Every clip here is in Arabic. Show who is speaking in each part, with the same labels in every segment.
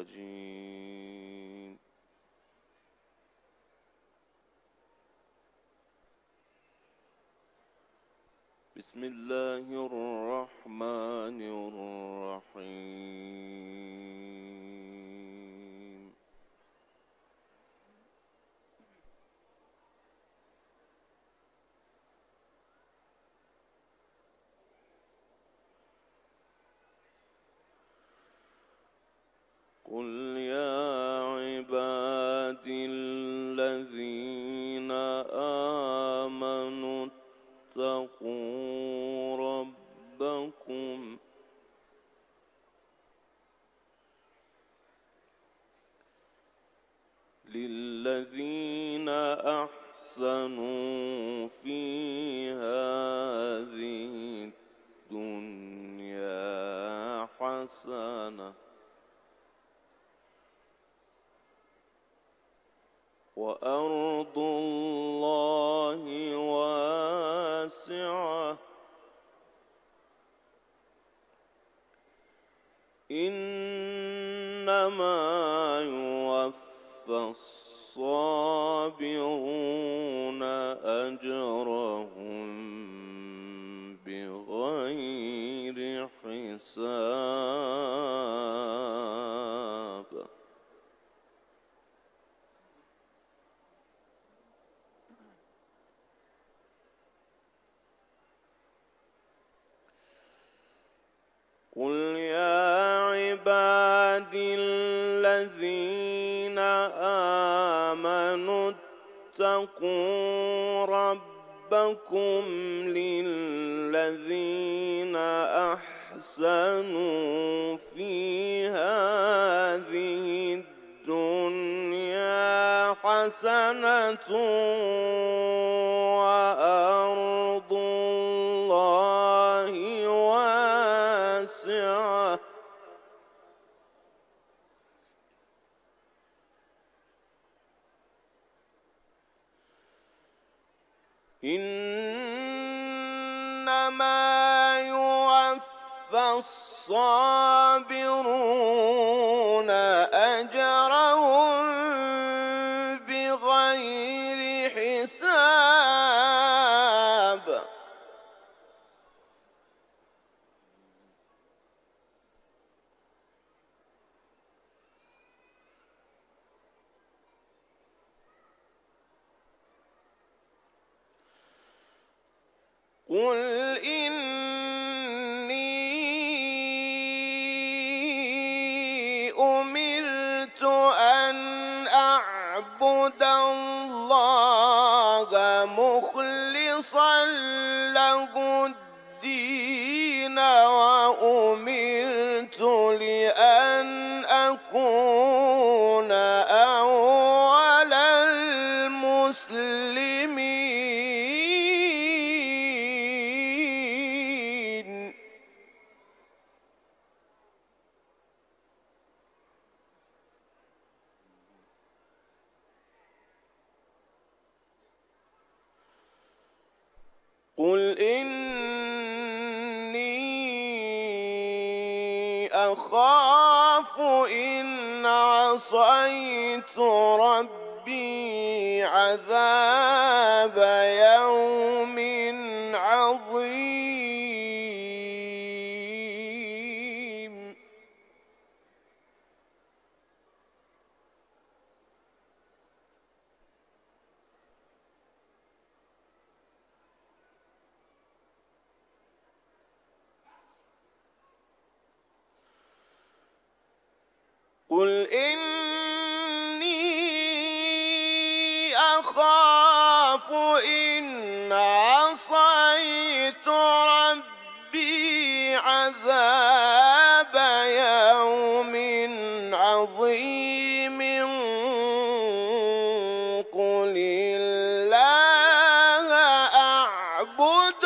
Speaker 1: الرجيم. بسم الله الرحمن الرحيم. قل يا عبادي الذين آمنوا اتقوا ربكم للذين أحسنوا في هذه الدنيا حسنة وأرض الله واسعة إنما يوفى الصابرون أجرهم بغير حساب. قل يا عبادي الذين آمنوا اتقوا ربكم للذين أحسنوا في هذه الدنيا حسنة وأرض الله واسعة إنما يوفى الصابرون أجرهم بغير حساب. قل إني أمرت أن أعبد الله مخلصا له الدين وأمرت لأن أكون أول المسلمين. قل إني أخاف إن عصيت ربي عذاب يوم عظيم. قل إني أخاف إن عصيت ربي عذاب يوم عظيم. قل الله أعبد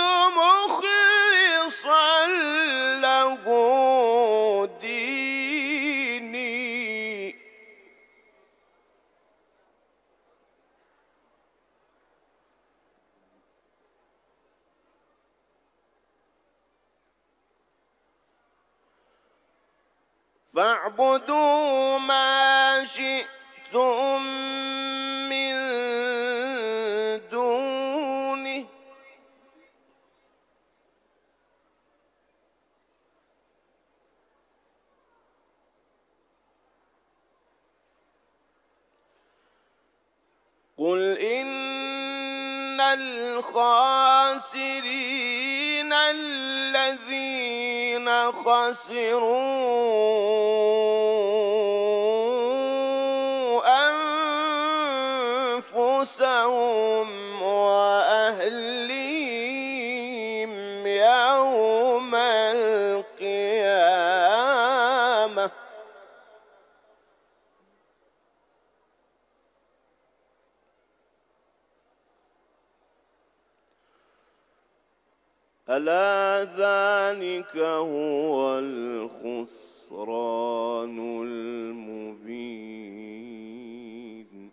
Speaker 1: مخلصا له ديني. فاعبدوا ما شئتم من دونه قل إن الخاسرين الذين خسروا أنفسهم وأهليهم يوم القيامة ألا ذلك هو الخسران المبين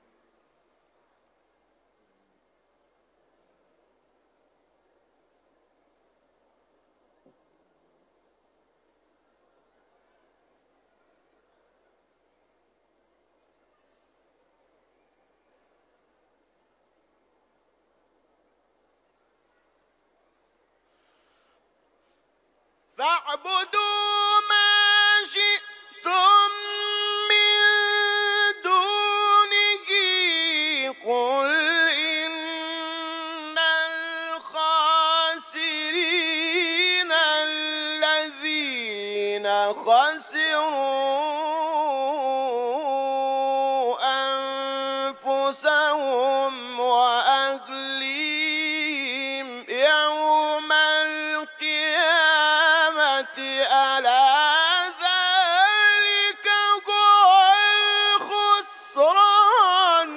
Speaker 1: فاعبدوا ما شئتم من دونه قل إن الخاسرين الذين خسروا أنفسهم وأهليهم يوم القيامة ألا ذلك هو الخسران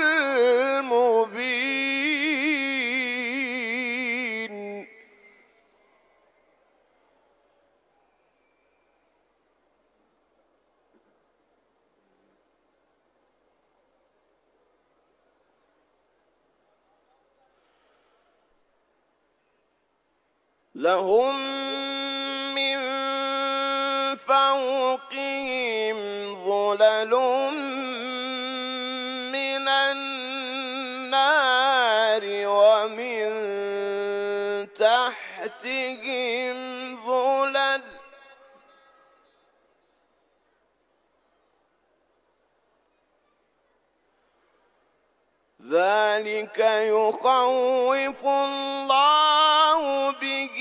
Speaker 1: المبين لهم من فوقهم ظلل من النار ومن تحتهم ظلل ذلك يخوف الله به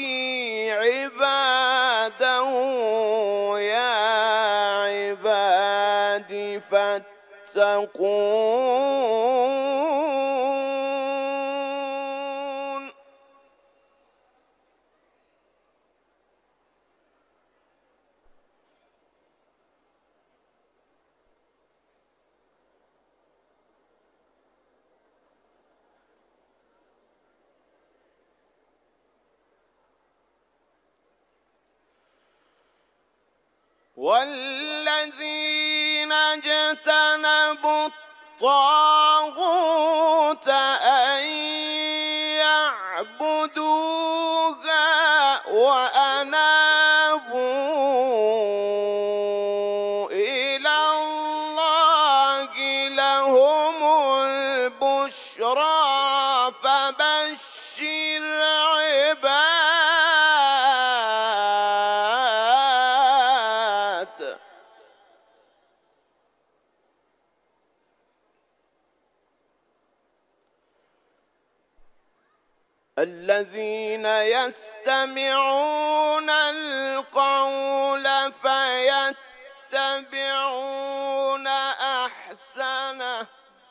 Speaker 1: عباده يا عباد فاتقون والذين اجتنبوا الطاغوت أن يعبدوها وأنابوا إلى الله لهم البشرى فبشر عباد الذين يستمعون القول فيتبعون أحسنه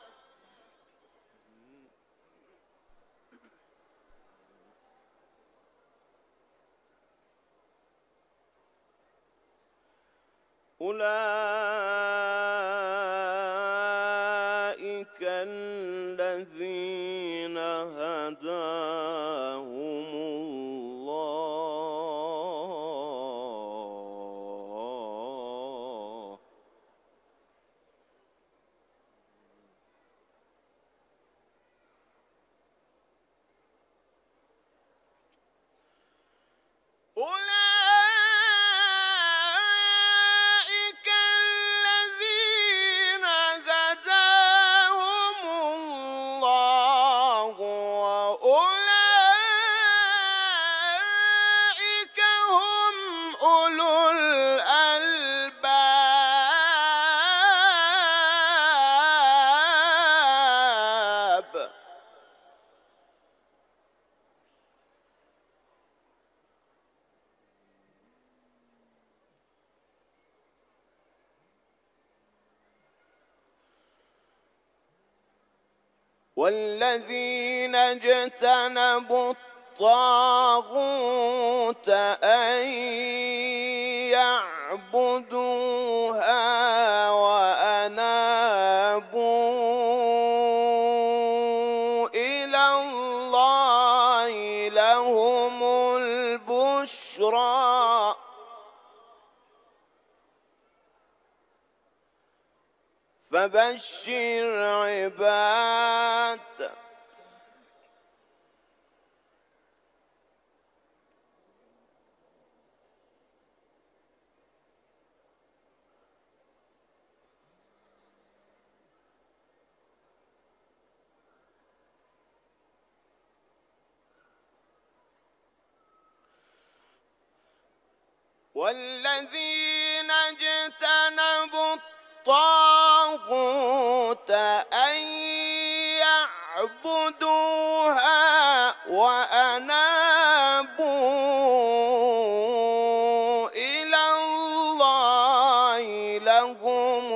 Speaker 1: أولئك الذين هداهم الله والذين اجتنبوا الطاغوت أن يعبدوها وأنابوا إلى الله لهم البشرى فبشر عباد. والذين اجتنبوا الطاغوت أن يعبدوها وأنابوا إلى الله لهم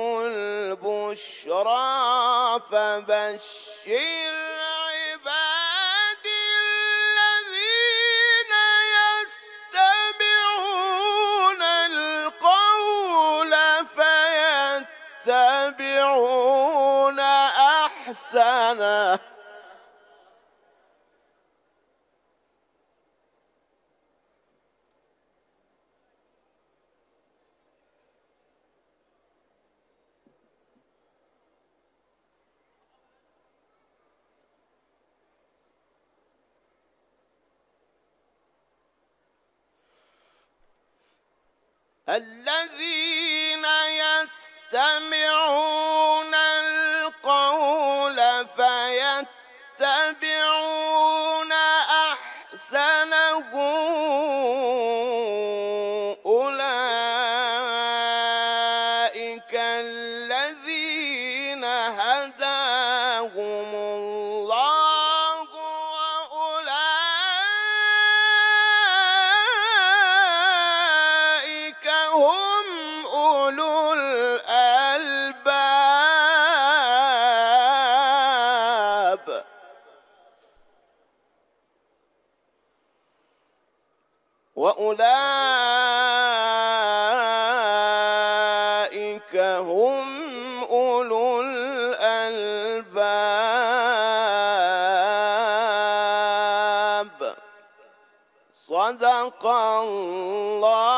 Speaker 1: البشرى فبشر عبادي الذين يتبعون القول فيتبعون أحسنه. الذين يستمعون القول فيتبعون أحسنه أولئك الذين هداهم الله وأولئك هم أولو الألباب. وأولئك هم أولو الألباب. صدق الله